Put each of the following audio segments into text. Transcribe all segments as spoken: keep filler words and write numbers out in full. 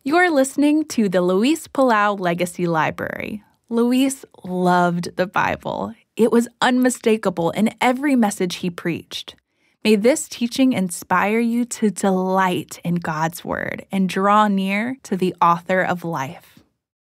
You're listening to the Luis Palau Legacy Library. Luis loved the Bible. It was unmistakable in every message he preached. May this teaching inspire you to delight in God's Word and draw near to the author of life.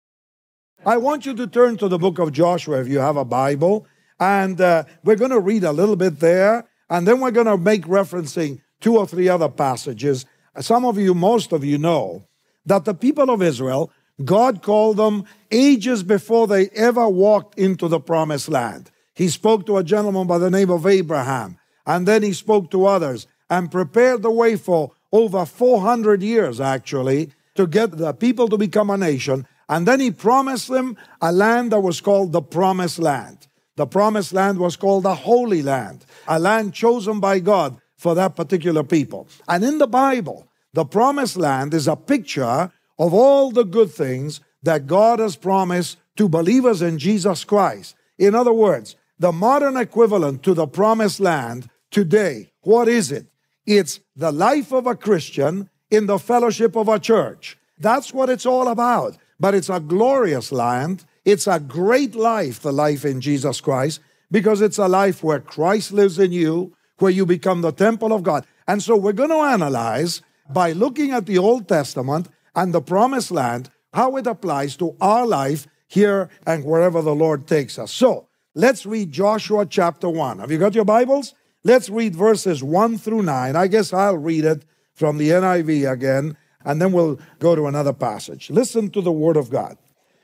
I want you to turn to the book of Joshua if you have a Bible, and uh, we're going to read a little bit there, and then we're going to make referencing two or three other passages. Some of you, most of you know that the people of Israel, God called them ages before they ever walked into the promised land. He spoke to a gentleman by the name of Abraham, and then he spoke to others and prepared the way for over four hundred years, actually, to get the people to become a nation. And then he promised them a land that was called the Promised Land. The Promised Land was called the Holy Land, a land chosen by God for that particular people. And in the Bible, the Promised Land is a picture of all the good things that God has promised to believers in Jesus Christ. In other words, the modern equivalent to the Promised Land today, what is it? It's the life of a Christian in the fellowship of a church. That's what it's all about. But it's a glorious land. It's a great life, the life in Jesus Christ, because it's a life where Christ lives in you, where you become the temple of God. And so we're going to analyze, by looking at the Old Testament and the Promised Land, how it applies to our life here and wherever the Lord takes us. So let's read Joshua chapter one. Have you got your Bibles? Let's read verses one through nine. I guess I'll read it from the N I V again, and then we'll go to another passage. Listen to the word of God.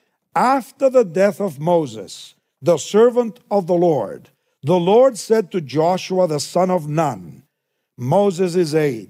After the death of Moses, the servant of the Lord, the Lord said to Joshua the son of Nun, Moses' aide,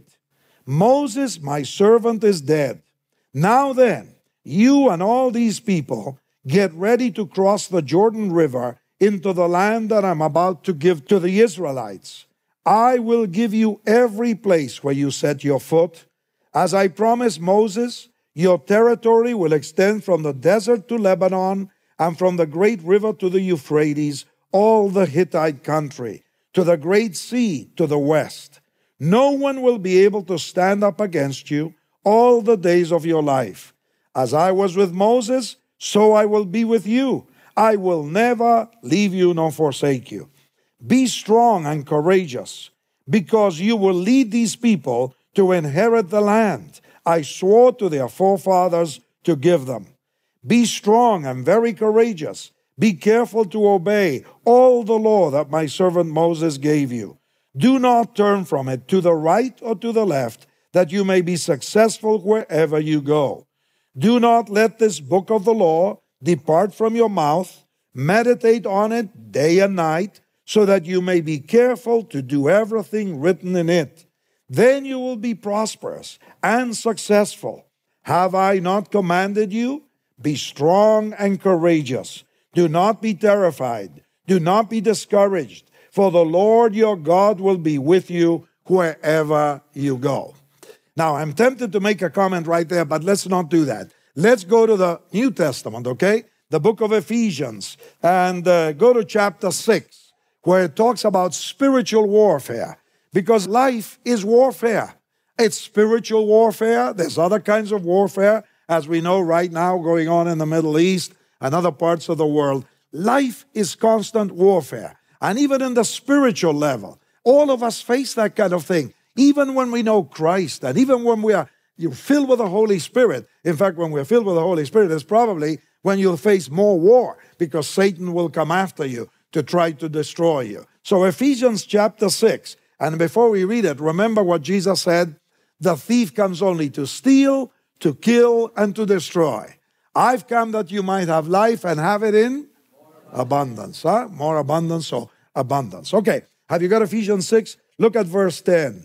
Moses, my servant, is dead. Now then, you and all these people get ready to cross the Jordan River into the land that I'm about to give to the Israelites. I will give you every place where you set your foot. As I promised Moses, your territory will extend from the desert to Lebanon and from the great river to the Euphrates, all the Hittite country, to the great sea to the west. No one will be able to stand up against you all the days of your life. As I was with Moses, so I will be with you. I will never leave you nor forsake you. Be strong and courageous, because you will lead these people to inherit the land I swore to their forefathers to give them. Be strong and very courageous. Be careful to obey all the law that my servant Moses gave you. Do not turn from it to the right or to the left, that you may be successful wherever you go. Do not let this book of the law depart from your mouth. Meditate on it day and night, so that you may be careful to do everything written in it. Then you will be prosperous and successful. Have I not commanded you? Be strong and courageous. Do not be terrified. Do not be discouraged, for the Lord your God will be with you wherever you go. Now, I'm tempted to make a comment right there, but let's not do that. Let's go to the New Testament, okay? The book of Ephesians, and uh, go to chapter six, where it talks about spiritual warfare. Because life is warfare. It's spiritual warfare. There's other kinds of warfare, as we know right now, going on in the Middle East and other parts of the world. Life is constant warfare. And even in the spiritual level, all of us face that kind of thing. Even when we know Christ, and even when we are filled with the Holy Spirit. In fact, when we're filled with the Holy Spirit, it's probably when you'll face more war, because Satan will come after you to try to destroy you. So Ephesians chapter six. And before we read it, remember what Jesus said, the thief comes only to steal, to kill, and to destroy. I've come that you might have life and have it in abundance. Huh? More abundance, so abundance. Okay, have you got Ephesians six? Look at verse ten.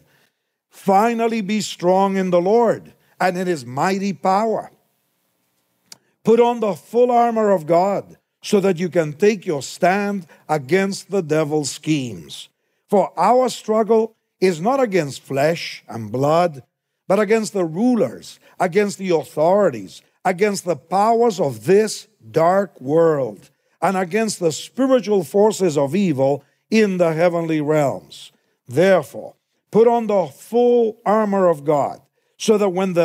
Finally be strong in the Lord and in his mighty power. Put on the full armor of God so that you can take your stand against the devil's schemes. For our struggle is not against flesh and blood, but against the rulers, against the authorities, against the powers of this dark world, and against the spiritual forces of evil in the heavenly realms. Therefore, put on the full armor of God, so that when the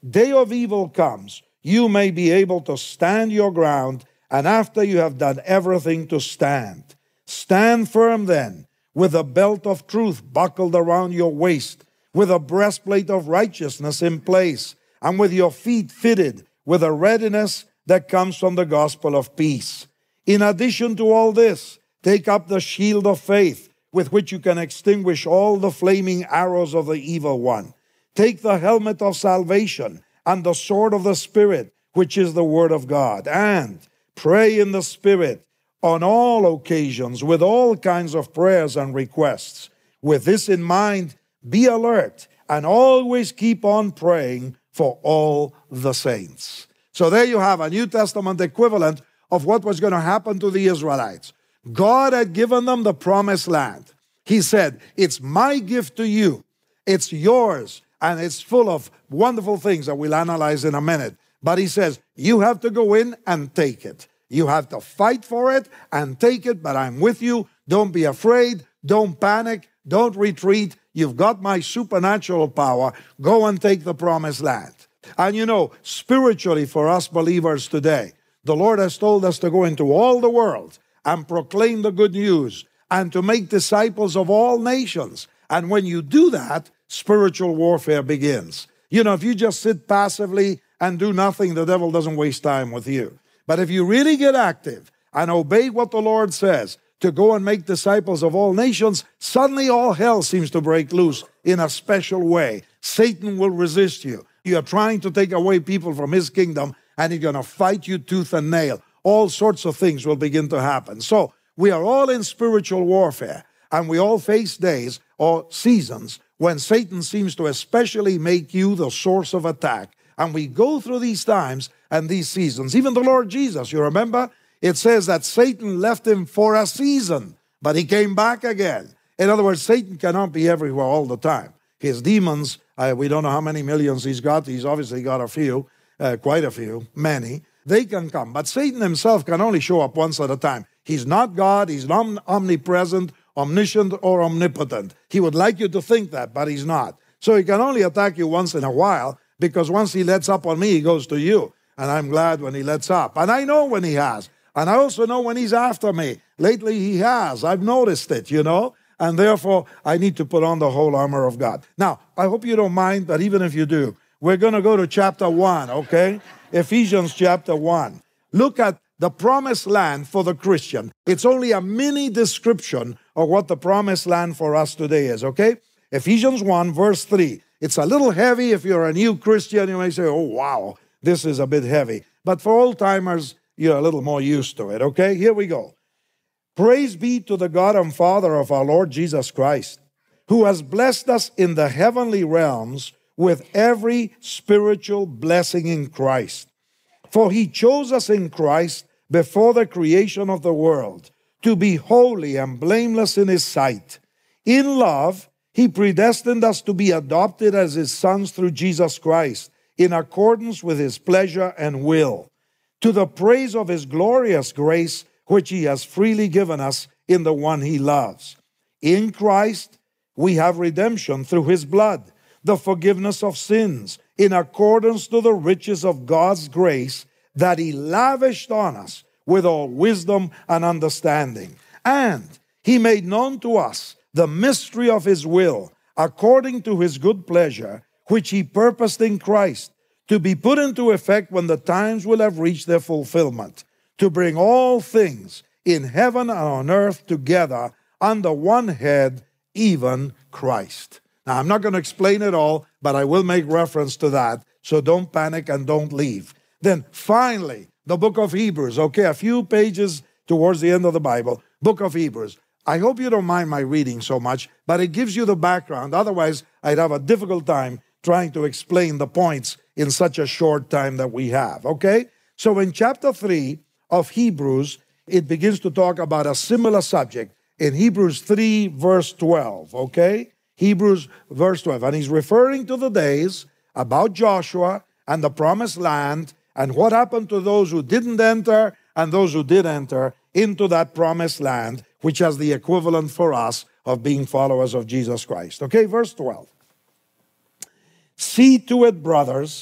day of evil comes, you may be able to stand your ground, and after you have done everything, to stand. Stand firm then, with a belt of truth buckled around your waist, with a breastplate of righteousness in place, and with your feet fitted with a readiness that comes from the gospel of peace. In addition to all this, take up the shield of faith, with which you can extinguish all the flaming arrows of the evil one. Take the helmet of salvation and the sword of the Spirit, which is the word of God, and pray in the Spirit on all occasions with all kinds of prayers and requests. With this in mind, be alert and always keep on praying for all the saints. So there you have a New Testament equivalent of what was going to happen to the Israelites. God had given them the promised land. He said, it's my gift to you. It's yours, and it's full of wonderful things that we'll analyze in a minute. But he says, you have to go in and take it. You have to fight for it and take it, but I'm with you. Don't be afraid. Don't panic. Don't retreat. You've got my supernatural power. Go and take the promised land. And you know, spiritually for us believers today, the Lord has told us to go into all the world and proclaim the good news and to make disciples of all nations. And when you do that, spiritual warfare begins. You know, if you just sit passively and do nothing, the devil doesn't waste time with you. But if you really get active and obey what the Lord says, to go and make disciples of all nations, suddenly all hell seems to break loose in a special way. Satan will resist you. You are trying to take away people from his kingdom, and he's going to fight you tooth and nail. All sorts of things will begin to happen. So we are all in spiritual warfare, and we all face days or seasons when Satan seems to especially make you the source of attack. And we go through these times and these seasons. Even the Lord Jesus, you remember? It says that Satan left him for a season, but he came back again. In other words, Satan cannot be everywhere all the time. His demons, uh, we don't know how many millions he's got. He's obviously got a few, uh, quite a few, many. They can come, but Satan himself can only show up once at a time. He's not God. He's not omnipresent, omniscient, or omnipotent. He would like you to think that, but he's not. So he can only attack you once in a while, because once he lets up on me, he goes to you. And I'm glad when he lets up. And I know when he has. And I also know when he's after me. Lately he has. I've noticed it, you know. And therefore, I need to put on the whole armor of God. Now, I hope you don't mind, but even if you do, we're going to go to chapter one, okay? Ephesians chapter one. Look at the promised land for the Christian. It's only a mini description of what the promised land for us today is, okay? Ephesians one, verse three. It's a little heavy. If you're a new Christian, you may say, oh, wow, this is a bit heavy. But for old-timers, you're a little more used to it, okay? Here we go. Praise be to the God and Father of our Lord Jesus Christ, who has blessed us in the heavenly realms with every spiritual blessing in Christ. For he chose us in Christ before the creation of the world to be holy and blameless in his sight. In love, he predestined us to be adopted as his sons through Jesus Christ, in accordance with his pleasure and will, to the praise of his glorious grace, which he has freely given us in the one he loves. In Christ, we have redemption through his blood, the forgiveness of sins, in accordance to the riches of God's grace that he lavished on us with all wisdom and understanding. And he made known to us the mystery of his will, according to his good pleasure, which he purposed in Christ, to be put into effect when the times will have reached their fulfillment, to bring all things in heaven and on earth together under one head, even Christ. Now, I'm not going to explain it all, but I will make reference to that, so don't panic and don't leave. Then finally, the book of Hebrews, okay, a few pages towards the end of the Bible, book of Hebrews. I hope you don't mind my reading so much, but it gives you the background. Otherwise, I'd have a difficult time trying to explain the points in such a short time that we have, okay? So in chapter three of Hebrews, it begins to talk about a similar subject in Hebrews three, verse twelve, okay? Hebrews, verse twelve. And he's referring to the days about Joshua and the promised land and what happened to those who didn't enter and those who did enter into that promised land, which has the equivalent for us of being followers of Jesus Christ. Okay, verse twelve. See to it, brothers,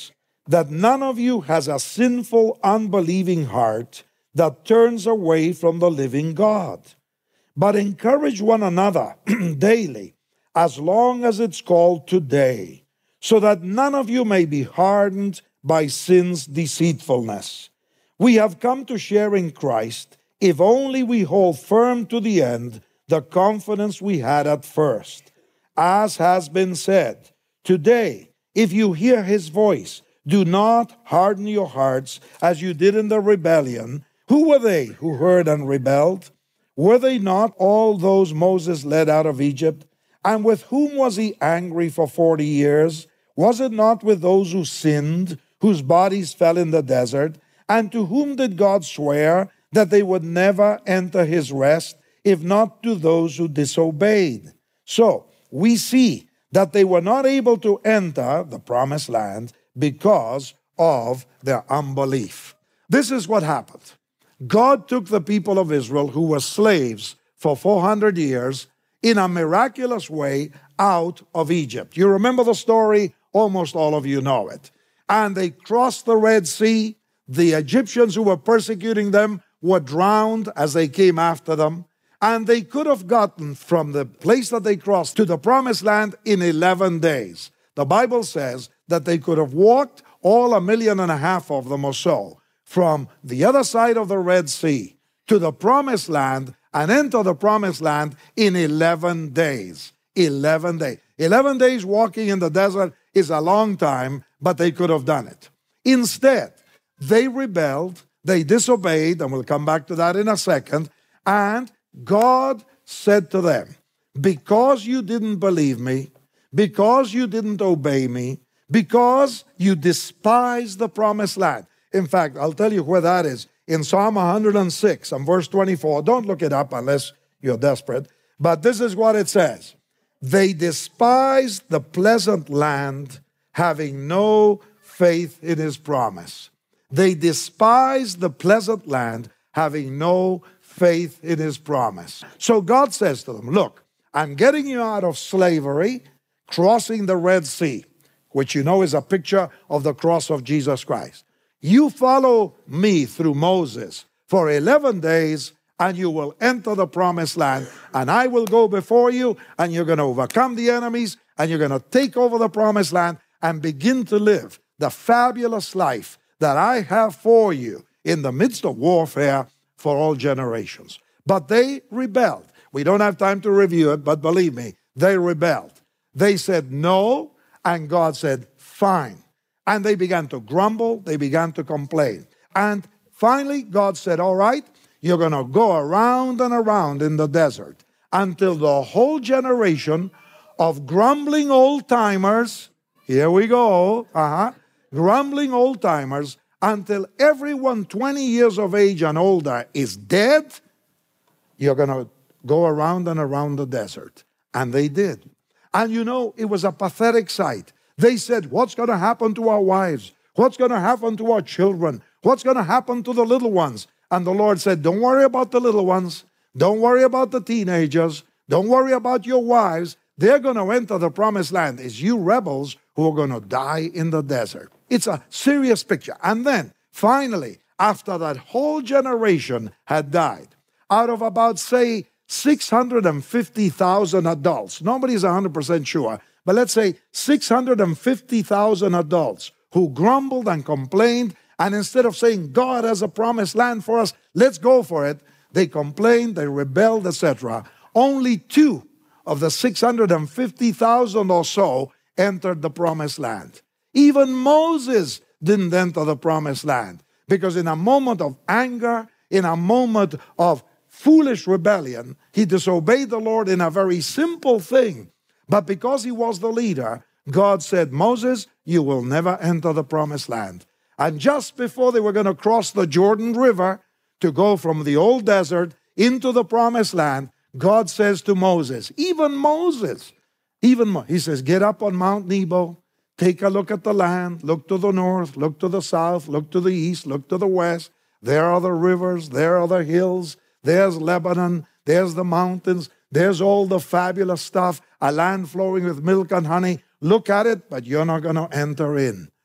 that none of you has a sinful, unbelieving heart that turns away from the living God. But encourage one another daily, as long as it's called today, so that none of you may be hardened by sin's deceitfulness. We have come to share in Christ, if only we hold firm to the end the confidence we had at first. As has been said, today, if you hear his voice, do not harden your hearts as you did in the rebellion. Who were they who heard and rebelled? Were they not all those Moses led out of Egypt? And with whom was he angry for forty years? Was it not with those who sinned, whose bodies fell in the desert? And to whom did God swear that they would never enter his rest, if not to those who disobeyed? So we see that they were not able to enter the promised land because of their unbelief. This is what happened. God took the people of Israel, who were slaves for four hundred years, in a miraculous way out of Egypt. You remember the story? Almost all of you know it. And they crossed the Red Sea. The Egyptians who were persecuting them were drowned as they came after them. And they could have gotten from the place that they crossed to the promised land in eleven days. The Bible says that they could have walked, all a million and a half of them or so, from the other side of the Red Sea to the promised land and enter the promised land in eleven days. eleven days. eleven days walking in the desert is a long time, but they could have done it. Instead, they rebelled, they disobeyed, and we'll come back to that in a second, and God said to them, because you didn't believe me, because you didn't obey me, because you despise the promised land. In fact, I'll tell you where that is. In Psalm one hundred six and verse twenty-four. Don't look it up unless you're desperate. But this is what it says. They despised the pleasant land, having no faith in his promise. They despised the pleasant land, having no faith in his promise. So God says to them, look, I'm getting you out of slavery, crossing the Red Sea, which you know is a picture of the cross of Jesus Christ. You follow me through Moses for eleven days, and you will enter the promised land, and I will go before you, and you're going to overcome the enemies, and you're going to take over the promised land and begin to live the fabulous life that I have for you in the midst of warfare for all generations. But they rebelled. We don't have time to review it, but believe me, they rebelled. They said no, and God said, fine. And they began to grumble, they began to complain. And finally, God said, all right, you're going to go around and around in the desert until the whole generation of grumbling old-timers, here we go, uh-huh, grumbling old-timers, until everyone twenty years of age and older is dead, you're going to go around and around the desert. And they did. And you know, it was a pathetic sight. They said, what's going to happen to our wives? What's going to happen to our children? What's going to happen to the little ones? And the Lord said, don't worry about the little ones. Don't worry about the teenagers. Don't worry about your wives. They're going to enter the promised land. It's you rebels who are going to die in the desert. It's a serious picture. And then, finally, after that whole generation had died, out of about, say, six hundred fifty thousand adults, nobody's one hundred percent sure, but let's say six hundred fifty thousand adults who grumbled and complained, and instead of saying, God has a promised land for us, let's go for it, they complained, they rebelled, et cetera. Only two of the six hundred fifty thousand or so entered the promised land. Even Moses didn't enter the promised land because in a moment of anger, in a moment of foolish rebellion, he disobeyed the Lord in a very simple thing. But because he was the leader, God said, Moses, you will never enter the promised land. And just before they were going to cross the Jordan River to go from the old desert into the promised land, God says to Moses, even Moses, even Mo- he says, get up on Mount Nebo, take a look at the land, look to the north, look to the south, look to the east, look to the west. There are the rivers, there are the hills, there's Lebanon, there's the mountains, there's all the fabulous stuff, a land flowing with milk and honey. Look at it, but you're not going to enter in.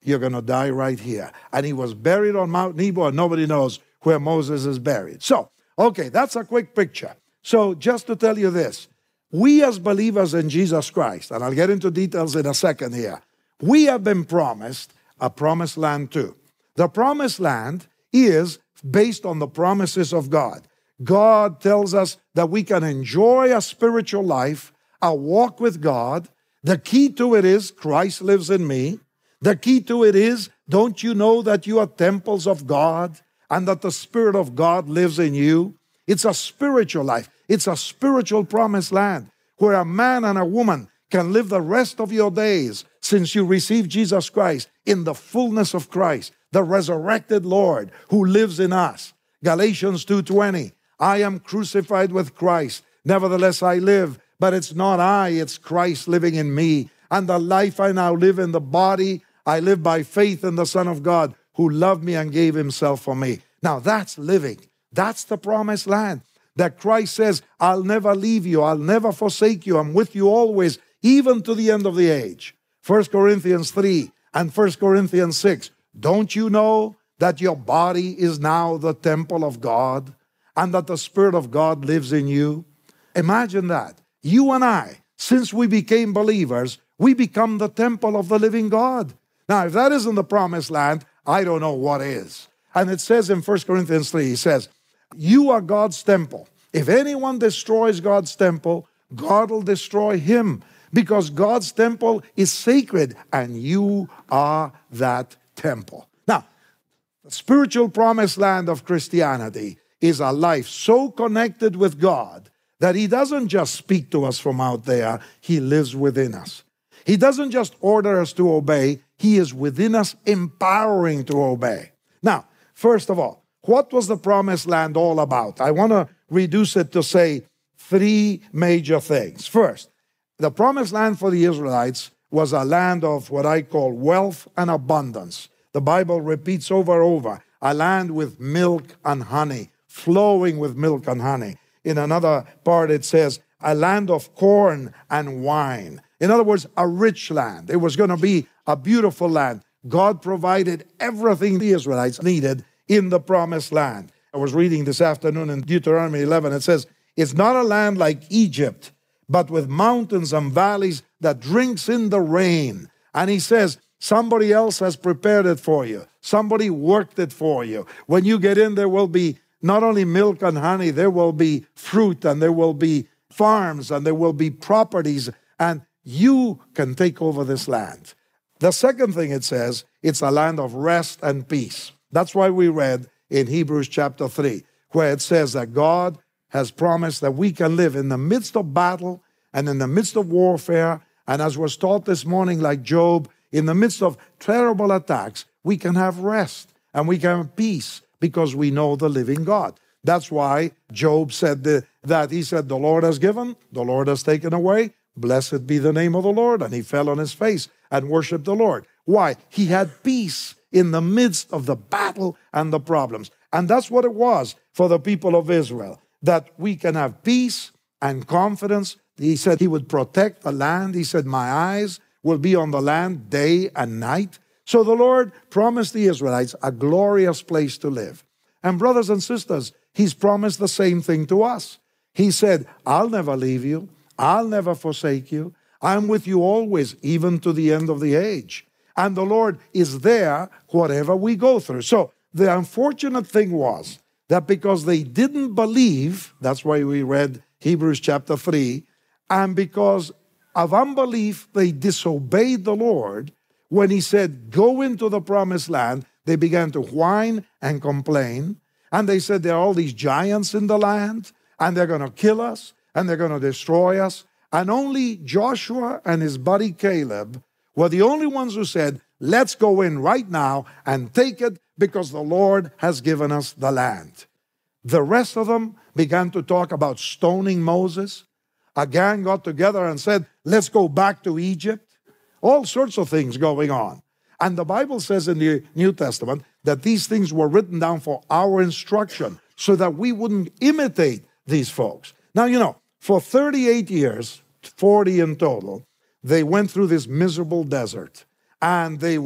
you're going to die right here. And he was buried on Mount Nebo, and nobody knows where Moses is buried. So, okay, that's a quick picture. So just to tell you this, we as believers in Jesus Christ, and I'll get into details in a second here, we have been promised a promised land too. The promised land is based on the promises of God. God tells us that we can enjoy a spiritual life, a walk with God. The key to it is Christ lives in me. The key to it is, don't you know that you are temples of God and that the Spirit of God lives in you? It's a spiritual life. It's a spiritual promised land where a man and a woman can live the rest of your days since you received Jesus Christ in the fullness of Christ, the resurrected Lord who lives in us. Galatians two twenty, I am crucified with Christ. Nevertheless I live, but it's not I, it's Christ living in me. And the life I now live in the body, I live by faith in the Son of God who loved me and gave himself for me. Now that's living. That's the promised land that Christ says, I'll never leave you. I'll never forsake you. I'm with you always, even to the end of the age. First Corinthians three and First Corinthians six. Don't you know that your body is now the temple of God and that the Spirit of God lives in you? Imagine that. You and I, since we became believers, we become the temple of the living God. Now, if that isn't the promised land, I don't know what is. And it says in First Corinthians three, he says, you are God's temple. If anyone destroys God's temple, God will destroy him, because God's temple is sacred and you are that temple. Now, the spiritual promised land of Christianity is a life so connected with God that he doesn't just speak to us from out there, he lives within us. He doesn't just order us to obey, he is within us empowering to obey. Now, first of all, what was the promised land all about? I want to reduce it to say three major things. First, the promised land for the Israelites was a land of what I call wealth and abundance. The Bible repeats over and over, a land with milk and honey, flowing with milk and honey. In another part it says, a land of corn and wine. In other words, a rich land. It was going to be a beautiful land. God provided everything the Israelites needed in the promised land. I was reading this afternoon in Deuteronomy eleven. It says, it's not a land like Egypt, but with mountains and valleys that drinks in the rain. And he says, somebody else has prepared it for you. Somebody worked it for you. When you get in, there will be not only milk and honey, there will be fruit, and there will be farms, and there will be properties, and you can take over this land. The second thing it says, it's a land of rest and peace. That's why we read in Hebrews chapter three, where it says that God has promised that we can live in the midst of battle and in the midst of warfare, and as was taught this morning, like Job, in the midst of terrible attacks, we can have rest and we can have peace because we know the living God. That's why Job said the, that. He said, the Lord has given, the Lord has taken away. Blessed be the name of the Lord. And he fell on his face and worshiped the Lord. Why? He had peace in the midst of the battle and the problems. And that's what it was for the people of Israel, that we can have peace and confidence. He said he would protect the land. He said, my eyes will be on the land day and night. So the Lord promised the Israelites a glorious place to live. And brothers and sisters, he's promised the same thing to us. He said, I'll never leave you. I'll never forsake you. I'm with you always, even to the end of the age. And the Lord is there whatever we go through. So the unfortunate thing was that because they didn't believe, that's why we read Hebrews chapter three, and because of unbelief, they disobeyed the Lord. When he said, go into the promised land, they began to whine and complain. And they said, there are all these giants in the land, and they're going to kill us, and they're going to destroy us. And only Joshua and his buddy Caleb were the only ones who said, let's go in right now and take it because the Lord has given us the land. The rest of them began to talk about stoning Moses. A gang got together and said, let's go back to Egypt. All sorts of things going on. And the Bible says in the New Testament that these things were written down for our instruction so that we wouldn't imitate these folks. Now, you know, for thirty-eight years, forty in total, they went through this miserable desert. And they were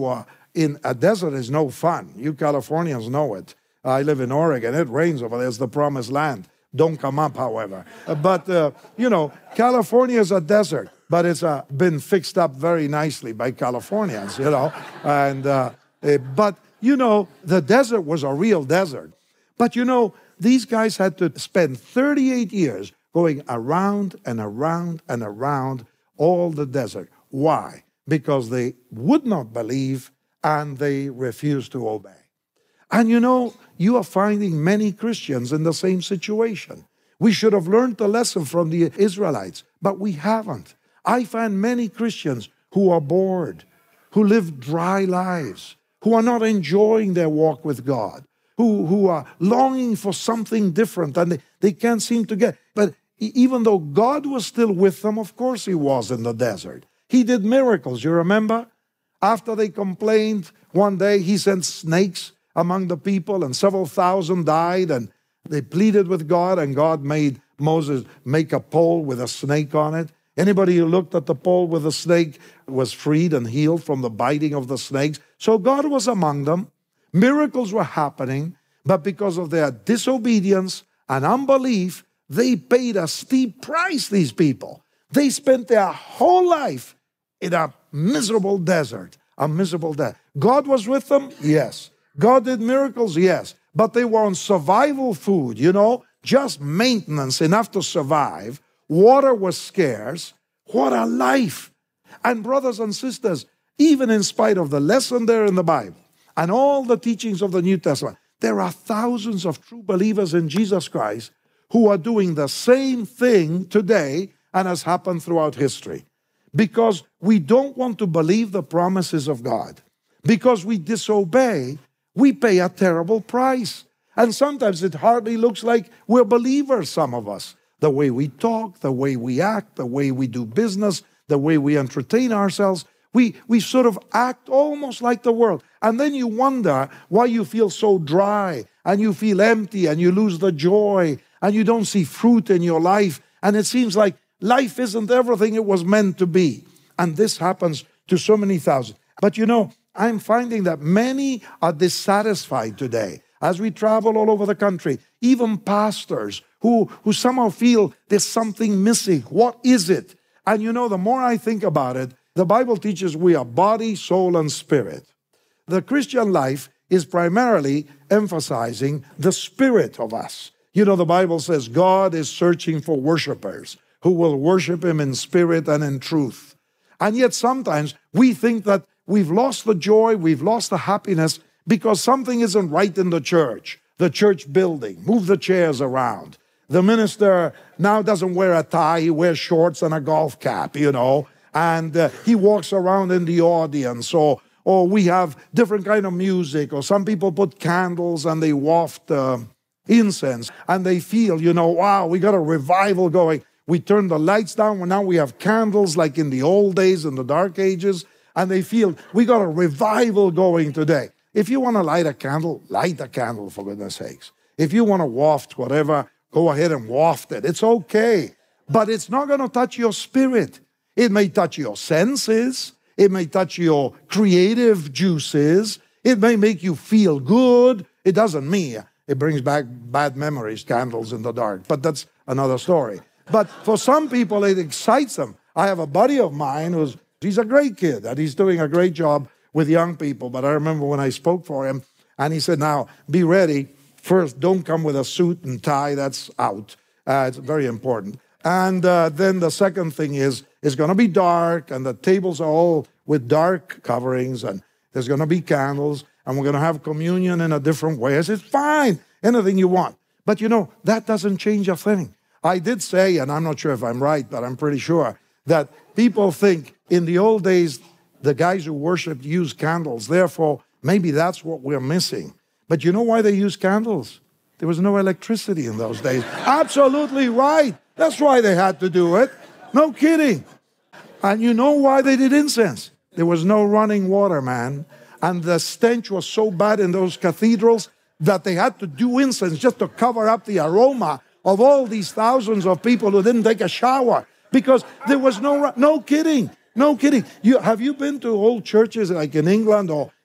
in a desert is no fun. You Californians know it. I live in Oregon. It rains over there. It's the promised land. Don't come up, however. But, uh, you know, California is a desert, but it's uh, been fixed up very nicely by Californians, you know. And uh, uh, But, you know, the desert was a real desert. But, you know, these guys had to spend thirty-eight years going around and around and around all the desert. Why? Because they would not believe and they refused to obey. And you know, you are finding many Christians in the same situation. We should have learned the lesson from the Israelites, but we haven't. I find many Christians who are bored, who live dry lives, who are not enjoying their walk with God, who, who are longing for something different and they, they can't seem to get. But even though God was still with them, of course he was in the desert. He did miracles, you remember? After they complained, one day he sent snakes among the people and several thousand died, and they pleaded with God, and God made Moses make a pole with a snake on it. Anybody who looked at the pole with a snake was freed and healed from the biting of the snakes. So God was among them. Miracles were happening, but because of their disobedience and unbelief, they paid a steep price, these people. They spent their whole life in a miserable desert, a miserable desert. God was with them? Yes. God did miracles? Yes. But they were on survival food, you know, just maintenance, enough to survive. Water was scarce. What a life. And brothers and sisters, even in spite of the lesson there in the Bible and all the teachings of the New Testament, there are thousands of true believers in Jesus Christ who are doing the same thing today and has happened throughout history. Because we don't want to believe the promises of God. Because we disobey, we pay a terrible price. And sometimes it hardly looks like we're believers, some of us. The way we talk, the way we act, the way we do business, the way we entertain ourselves, we, we sort of act almost like the world. And then you wonder why you feel so dry, and you feel empty, and you lose the joy, and you don't see fruit in your life. And it seems like life isn't everything it was meant to be. And this happens to so many thousands. But you know, I'm finding that many are dissatisfied today as we travel all over the country. Even pastors who, who somehow feel there's something missing. What is it? And you know, the more I think about it, the Bible teaches we are body, soul, and spirit. The Christian life is primarily emphasizing the spirit of us. You know, the Bible says God is searching for worshipers who will worship him in spirit and in truth. And yet sometimes we think that we've lost the joy, we've lost the happiness because something isn't right in the church. The church building, move the chairs around. The minister now doesn't wear a tie, he wears shorts and a golf cap, you know, and uh, he walks around in the audience, or, or we have different kind of music, or some people put candles and they waft uh, incense, and they feel, you know, wow, we got a revival going. We turn the lights down, well, now we have candles like in the old days, in the dark ages, and they feel we got a revival going today. If you want to light a candle, light a candle, for goodness sakes. If you want to waft whatever, go ahead and waft it. It's okay. But it's not going to touch your spirit. It may touch your senses. It may touch your creative juices. It may make you feel good. It doesn't mean it brings back bad memories, candles in the dark. But that's another story. But for some people, it excites them. I have a buddy of mine who's, he's a great kid, and he's doing a great job with young people. But I remember when I spoke for him, and he said, now, be ready. First, don't come with a suit and tie. That's out. Uh, it's very important. And uh, then the second thing is, it's going to be dark, and the tables are all with dark coverings, and there's going to be candles, and we're going to have communion in a different way. I said, fine, anything you want. But you know, that doesn't change a thing. I did say, and I'm not sure if I'm right, but I'm pretty sure, that people think in the old days, the guys who worshiped used candles. Therefore, maybe that's what we're missing. But you know why they used candles? There was no electricity in those days. Absolutely right. That's why they had to do it. No kidding. And you know why they did incense? There was no running water, man. And the stench was so bad in those cathedrals that they had to do incense just to cover up the aroma of all these thousands of people who didn't take a shower. Because there was no, no kidding. No kidding. You, have you been to old churches like in England or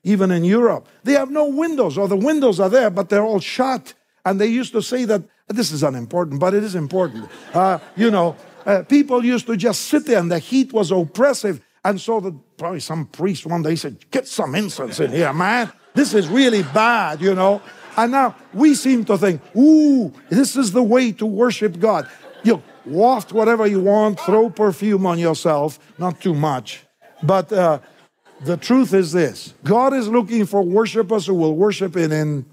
even in Europe. They have no windows, or the windows are there, but they're all shut. And they used to say that, this is unimportant, but it is important. Uh, you know, uh, people used to just sit there, and the heat was oppressive. And so the, probably some priest one day said, get some incense in here, man. This is really bad, you know. And now we seem to think, ooh, this is the way to worship God. You waft whatever you want, throw perfume on yourself, not too much. But uh, the truth is this. God is looking for worshipers who will worship in, in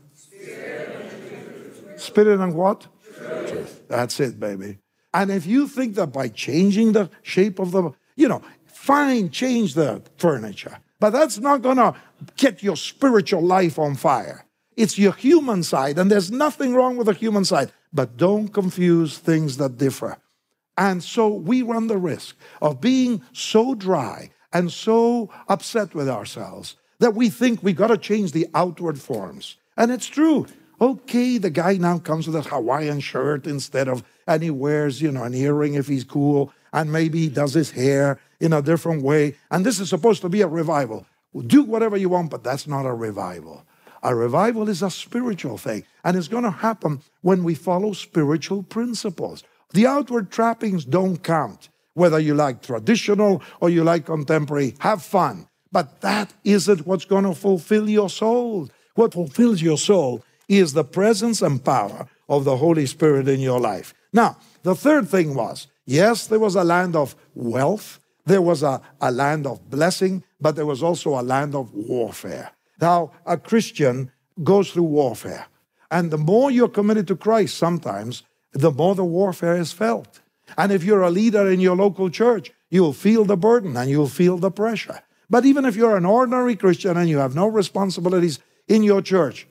spirit and what? Truth. That's it, baby. And if you think that by changing the shape of the, you know, fine, change the furniture. But that's not going to get your spiritual life on fire. It's your human side, and there's nothing wrong with the human side. But don't confuse things that differ. And so we run the risk of being so dry and so upset with ourselves that we think we got to change the outward forms. And it's true. Okay, the guy now comes with a Hawaiian shirt instead of, and he wears, you know, an earring if he's cool, and maybe he does his hair in a different way. And this is supposed to be a revival. Do whatever you want, but that's not a revival. A revival is a spiritual thing, and it's going to happen when we follow spiritual principles. The outward trappings don't count. Whether you like traditional or you like contemporary, have fun. But that isn't what's going to fulfill your soul. What fulfills your soul is the presence and power of the Holy Spirit in your life. Now, the third thing was, yes, there was a land of wealth. There was a, a land of blessing, but there was also a land of warfare. Now, a Christian goes through warfare. And the more you're committed to Christ sometimes, the more the warfare is felt. And if you're a leader in your local church, you'll feel the burden and you'll feel the pressure. But even if you're an ordinary Christian and you have no responsibilities in your church,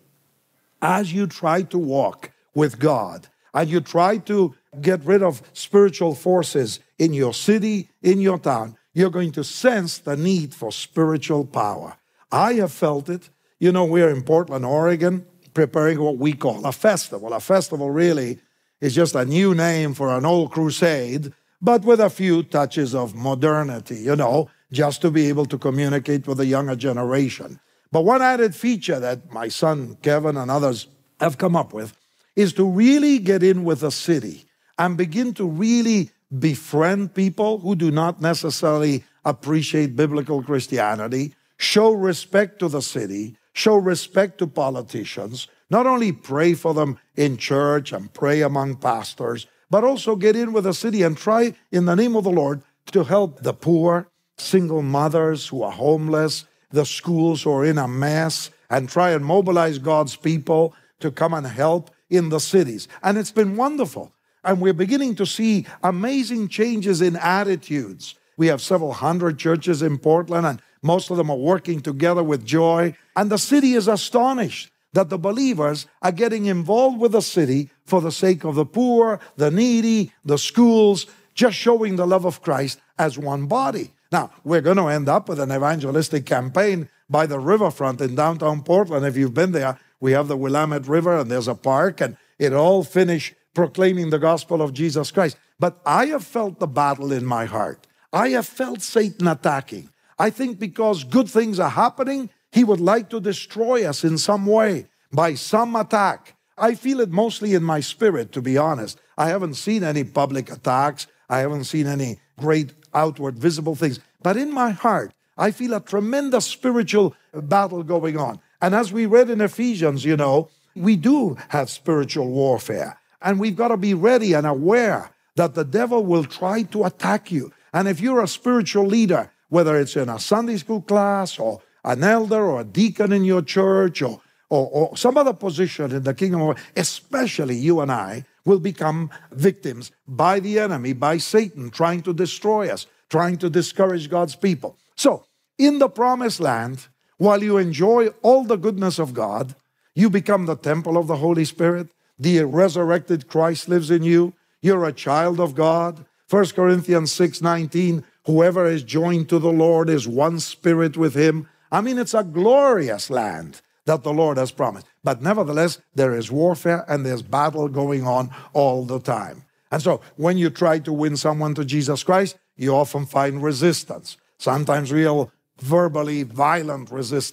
as you try to walk with God and you try to get rid of spiritual forces in your city, in your town, you're going to sense the need for spiritual power. I have felt it. You know, we're in Portland, Oregon, preparing what we call a festival. A festival really is just a new name for an old crusade, but with a few touches of modernity, you know, just to be able to communicate with the younger generation. But one added feature that my son Kevin and others have come up with is to really get in with the city and begin to really befriend people who do not necessarily appreciate biblical Christianity, show respect to the city, show respect to politicians, not only pray for them in church and pray among pastors, but also get in with the city and try in the name of the Lord to help the poor, single mothers who are homeless, the schools who are in a mess, and try and mobilize God's people to come and help in the cities. And it's been wonderful. And we're beginning to see amazing changes in attitudes. We have several hundred churches in Portland, and most of them are working together with joy. And the city is astonished that the believers are getting involved with the city for the sake of the poor, the needy, the schools, just showing the love of Christ as one body. Now, we're going to end up with an evangelistic campaign by the riverfront in downtown Portland. If you've been there, we have the Willamette River, and there's a park, and it all finished proclaiming the gospel of Jesus Christ. But I have felt the battle in my heart. I have felt Satan attacking. I think because good things are happening, he would like to destroy us in some way by some attack. I feel it mostly in my spirit, to be honest. I haven't seen any public attacks. I haven't seen any great outward visible things. But in my heart, I feel a tremendous spiritual battle going on. And as we read in Ephesians, you know, we do have spiritual warfare. And we've got to be ready and aware that the devil will try to attack you. And if you're a spiritual leader, whether it's in a Sunday school class or an elder or a deacon in your church or, or, or some other position in the kingdom of God, especially you and I, will become victims by the enemy, by Satan, trying to destroy us, trying to discourage God's people. So, in the promised land, while you enjoy all the goodness of God, you become the temple of the Holy Spirit. The resurrected Christ lives in you. You're a child of God. First Corinthians six nineteen, whoever is joined to the Lord is one spirit with him. I mean, it's a glorious land that the Lord has promised. But nevertheless, there is warfare and there's battle going on all the time. And so when you try to win someone to Jesus Christ, you often find resistance. Sometimes real verbally violent resistance.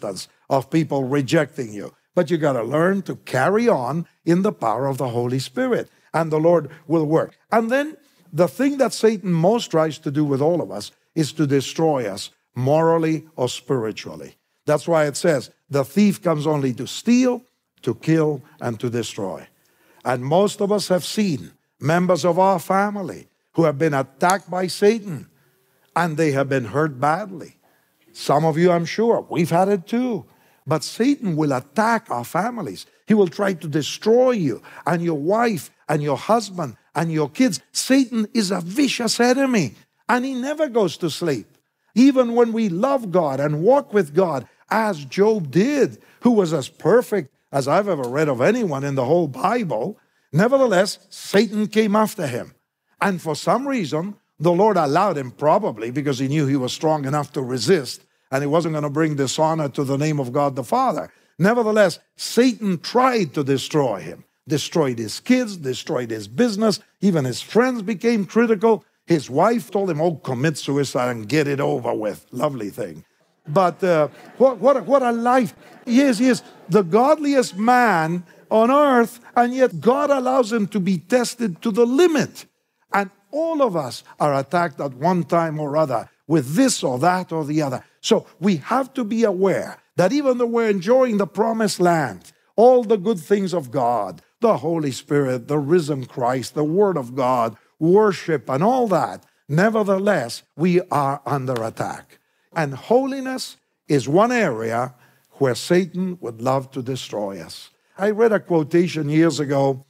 of people rejecting you. But you got to learn to carry on in the power of the Holy Spirit, and the Lord will work. And then the thing that Satan most tries to do with all of us is to destroy us morally or spiritually. That's why it says, the thief comes only to steal, to kill, and to destroy. And most of us have seen members of our family who have been attacked by Satan, and they have been hurt badly. Some of you, I'm sure, we've had it too. But Satan will attack our families. He will try to destroy you and your wife and your husband and your kids. Satan is a vicious enemy, and he never goes to sleep. Even when we love God and walk with God, as Job did, who was as perfect as I've ever read of anyone in the whole Bible, nevertheless, Satan came after him. And for some reason, the Lord allowed him, probably because he knew he was strong enough to resist, and he wasn't going to bring dishonor to the name of God the Father. Nevertheless, Satan tried to destroy him, destroyed his kids, destroyed his business. Even his friends became critical. His wife told him, oh, commit suicide and get it over with. Lovely thing. But uh, what, what, a, what a life. He is, he is the godliest man on earth, and yet God allows him to be tested to the limit. And all of us are attacked at one time or other with this or that or the other. So we have to be aware that even though we're enjoying the promised land, all the good things of God, the Holy Spirit, the risen Christ, the Word of God, worship and all that, nevertheless, we are under attack. And holiness is one area where Satan would love to destroy us. I read a quotation years ago.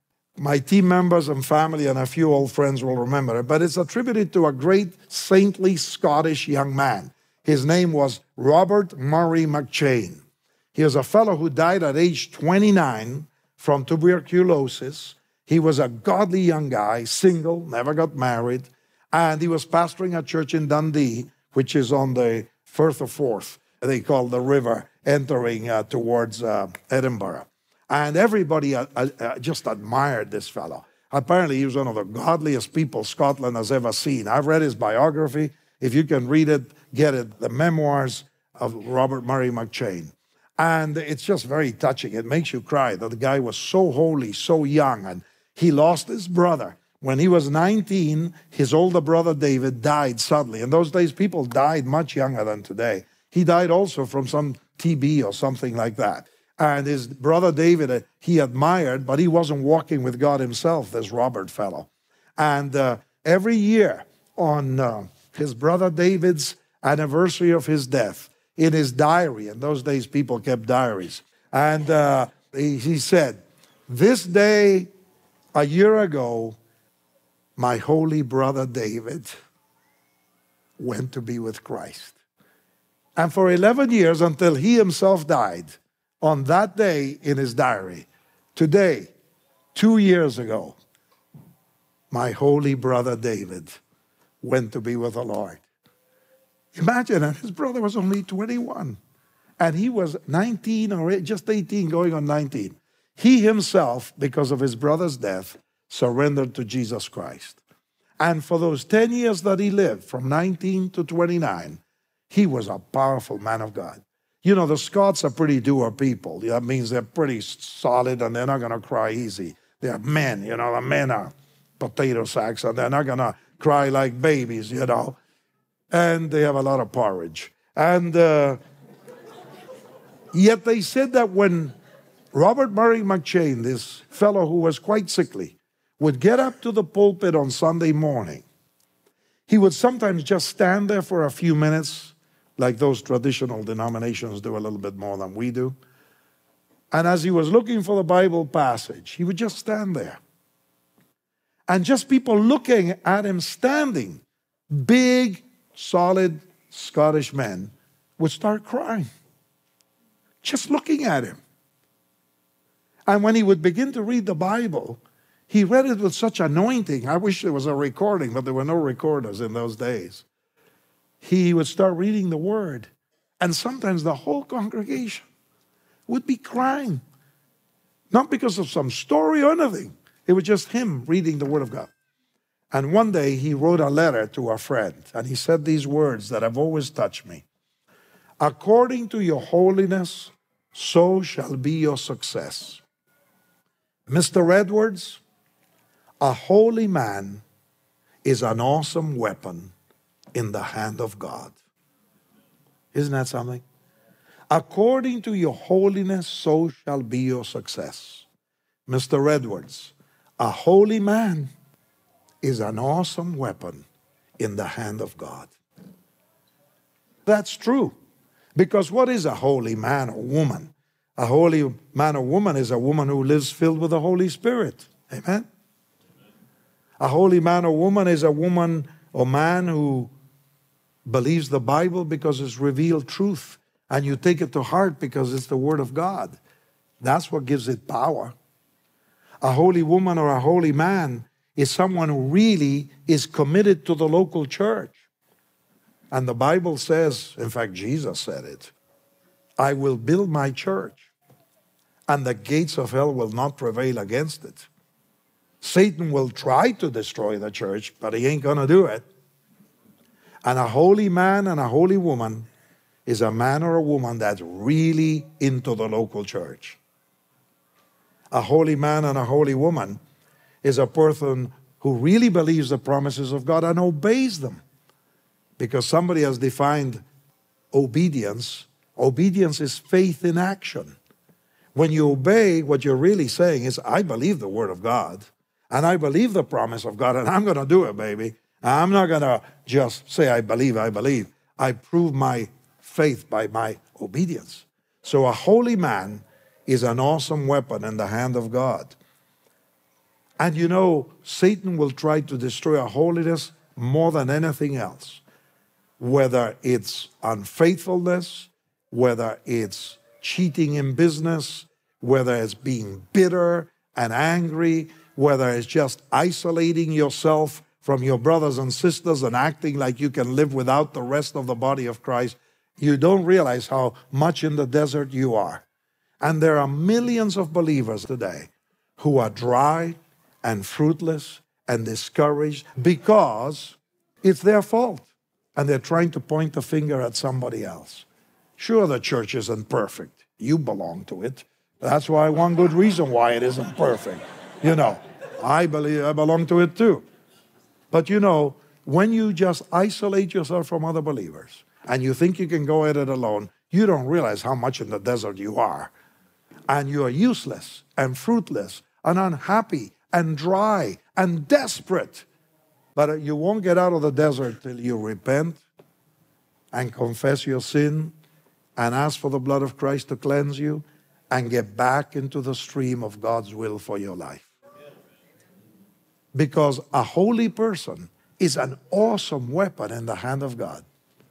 My team members and family and a few old friends will remember it, but it's attributed to a great saintly Scottish young man. His name was Robert Murray McCheyne. He was a fellow who died at age twenty-nine from tuberculosis. He was a godly young guy, single, never got married, and he was pastoring a church in Dundee, which is on the Firth of Forth, they call the river, entering uh, towards uh, Edinburgh. And everybody uh, uh, just admired this fellow. Apparently, he was one of the godliest people Scotland has ever seen. I've read his biography. If you can read it, get it. The Memoirs of Robert Murray McCheyne. And it's just very touching. It makes you cry that the guy was so holy, so young, and he lost his brother. When he was nineteen, his older brother David died suddenly. In those days, people died much younger than today. He died also from some T B or something like that. And his brother David, uh, he admired, but he wasn't walking with God himself, this Robert fellow. And uh, every year on uh, his brother David's anniversary of his death, in his diary, in those days people kept diaries, and uh, he, he said, this day a year ago, my holy brother David went to be with Christ. And for eleven years, until he himself died, on that day in his diary, today, two years ago, my holy brother David went to be with the Lord. Imagine, and his brother was only twenty-one, and he was nineteen or just eighteen, going on nineteen. He himself, because of his brother's death, surrendered to Jesus Christ. And for those ten years that he lived, from nineteen to twenty-nine, he was a powerful man of God. You know, the Scots are pretty doer people. That means they're pretty solid and they're not going to cry easy. They're men, you know, the men are potato sacks and they're not going to cry like babies, you know. And they have a lot of porridge. And uh, yet they said that when Robert Murray McCheyne, this fellow who was quite sickly, would get up to the pulpit on Sunday morning, he would sometimes just stand there for a few minutes, like those traditional denominations do a little bit more than we do. And as he was looking for the Bible passage, he would just stand there. And just people looking at him standing, big, solid Scottish men, would start crying, just looking at him. And when he would begin to read the Bible, he read it with such anointing. I wish there was a recording, but there were no recorders in those days. He would start reading the Word, and sometimes the whole congregation would be crying. Not because of some story or anything. It was just him reading the Word of God. And one day he wrote a letter to a friend, and he said these words that have always touched me. According to your holiness, so shall be your success. Mister Edwards, a holy man is an awesome weapon in the hand of God. Isn't that something? According to your holiness, so shall be your success. Mister Edwards, a holy man is an awesome weapon in the hand of God. That's true. Because what is a holy man or woman? A holy man or woman is a woman who lives filled with the Holy Spirit. Amen? A holy man or woman is a woman or man who believes the Bible because it's revealed truth, and you take it to heart because it's the Word of God. That's what gives it power. A holy woman or a holy man is someone who really is committed to the local church. And the Bible says, in fact, Jesus said it, I will build my church, and the gates of hell will not prevail against it. Satan will try to destroy the church, but he ain't going to do it. And a holy man and a holy woman is a man or a woman that's really into the local church. A holy man and a holy woman is a person who really believes the promises of God and obeys them. Because somebody has defined obedience. Obedience is faith in action. When you obey, what you're really saying is, I believe the Word of God, and I believe the promise of God, and I'm going to do it, baby. I'm not going to just say, I believe, I believe. I prove my faith by my obedience. So a holy man is an awesome weapon in the hand of God. And you know, Satan will try to destroy our holiness more than anything else. Whether it's unfaithfulness, whether it's cheating in business, whether it's being bitter and angry, whether it's just isolating yourself from your brothers and sisters and acting like you can live without the rest of the body of Christ, you don't realize how much in the desert you are. And there are millions of believers today who are dry and fruitless and discouraged because it's their fault. And they're trying to point the finger at somebody else. Sure, the church isn't perfect. You belong to it. That's why one good reason why it isn't perfect. You know, I believe I belong to it too. But you know, when you just isolate yourself from other believers and you think you can go at it alone, you don't realize how much in the desert you are. And you are useless and fruitless and unhappy and dry and desperate. But you won't get out of the desert till you repent and confess your sin and ask for the blood of Christ to cleanse you and get back into the stream of God's will for your life. Because a holy person is an awesome weapon in the hand of God.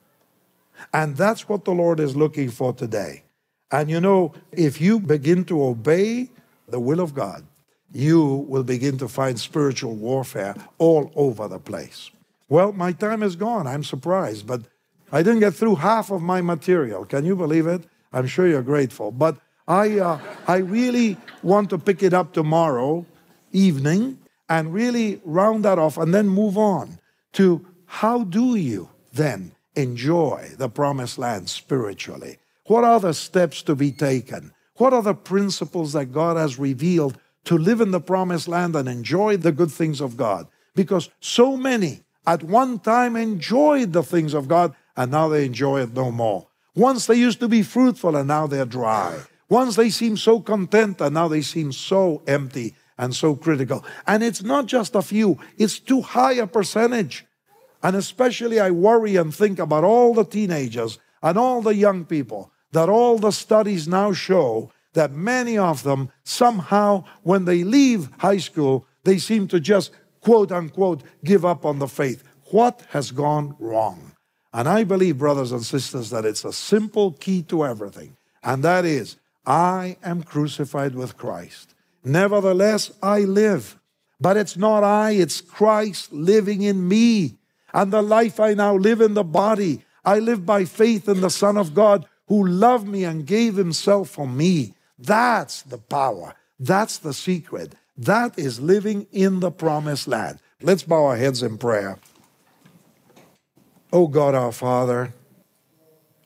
And that's what the Lord is looking for today. And you know, if you begin to obey the will of God, you will begin to find spiritual warfare all over the place. Well, my time is gone. I'm surprised, but I didn't get through half of my material. Can you believe it? I'm sure you're grateful. But I, uh, I really want to pick it up tomorrow evening and really round that off and then move on to how do you then enjoy the promised land spiritually? What are the steps to be taken? What are the principles that God has revealed to live in the promised land and enjoy the good things of God? Because so many at one time enjoyed the things of God and now they enjoy it no more. Once they used to be fruitful and now they're dry. Once they seem so content and now they seem so empty and so critical. And it's not just a few, it's too high a percentage. And especially I worry and think about all the teenagers and all the young people that all the studies now show that many of them somehow when they leave high school, they seem to just quote unquote give up on the faith. What has gone wrong? And I believe, brothers and sisters, that it's a simple key to everything. And that is, I am crucified with Christ. Nevertheless, I live. But it's not I, it's Christ living in me. And the life I now live in the body, I live by faith in the Son of God who loved me and gave himself for me. That's the power. That's the secret. That is living in the promised land. Let's bow our heads in prayer. Oh God, our Father,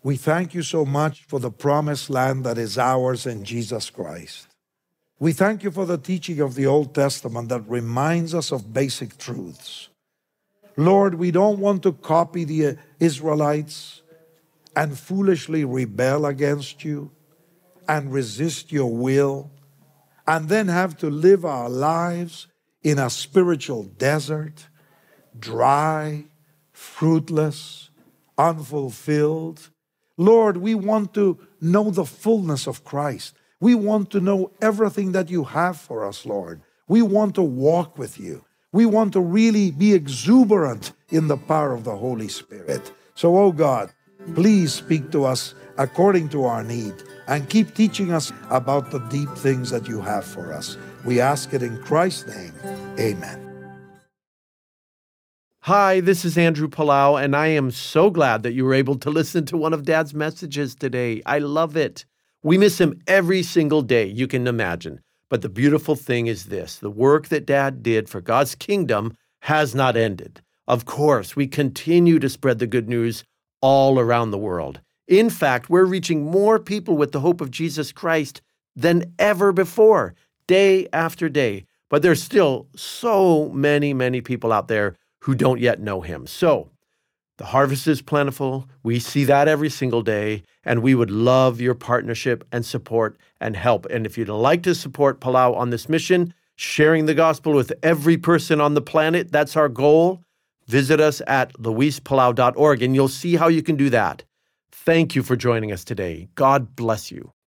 We thank you so much for the promised land that is ours in Jesus Christ. We thank you for the teaching of the Old Testament that reminds us of basic truths. Lord, we don't want to copy the Israelites and foolishly rebel against you and resist your will and then have to live our lives in a spiritual desert, dry, fruitless, unfulfilled. Lord, we want to know the fullness of Christ. We want to know everything that you have for us, Lord. We want to walk with you. We want to really be exuberant in the power of the Holy Spirit. So, oh God, please speak to us according to our need and keep teaching us about the deep things that you have for us. We ask it in Christ's name. Amen. Hi, this is Andrew Palau, and I am so glad that you were able to listen to one of Dad's messages today. I love it. We miss him every single day, you can imagine. But the beautiful thing is this: the work that Dad did for God's kingdom has not ended. Of course, we continue to spread the good news all around the world. In fact, we're reaching more people with the hope of Jesus Christ than ever before, day after day. But there's still so many, many people out there who don't yet know him. So the harvest is plentiful. We see that every single day, and we would love your partnership and support and help. And if you'd like to support Palau on this mission, sharing the gospel with every person on the planet, that's our goal. Visit us at luis palau dot org, and you'll see how you can do that. Thank you for joining us today. God bless you.